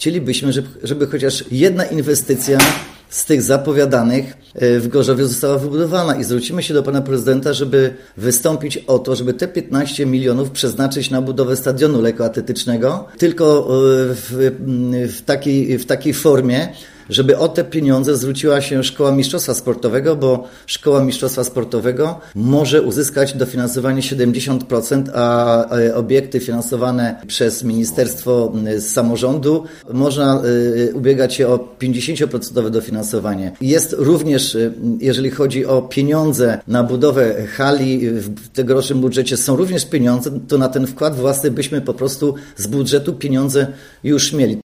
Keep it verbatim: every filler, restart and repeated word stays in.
chcielibyśmy, żeby, żeby chociaż jedna inwestycja z tych zapowiadanych w Gorzowie została wybudowana i zwrócimy się do pana prezydenta, żeby wystąpić o to, żeby te piętnaście milionów przeznaczyć na budowę stadionu lekkoatletycznego, tylko w, w, takiej, w takiej formie, żeby o te pieniądze zwróciła się Szkoła Mistrzostwa Sportowego, bo Szkoła Mistrzostwa Sportowego może uzyskać dofinansowanie siedemdziesiąt procent, a obiekty finansowane przez Ministerstwo Samorządu można ubiegać się o pięćdziesiąt procent dofinansowanie. Jest również, jeżeli chodzi o pieniądze na budowę hali, w tegorocznym budżecie są również pieniądze, to na ten wkład własny byśmy po prostu z budżetu pieniądze już mieli.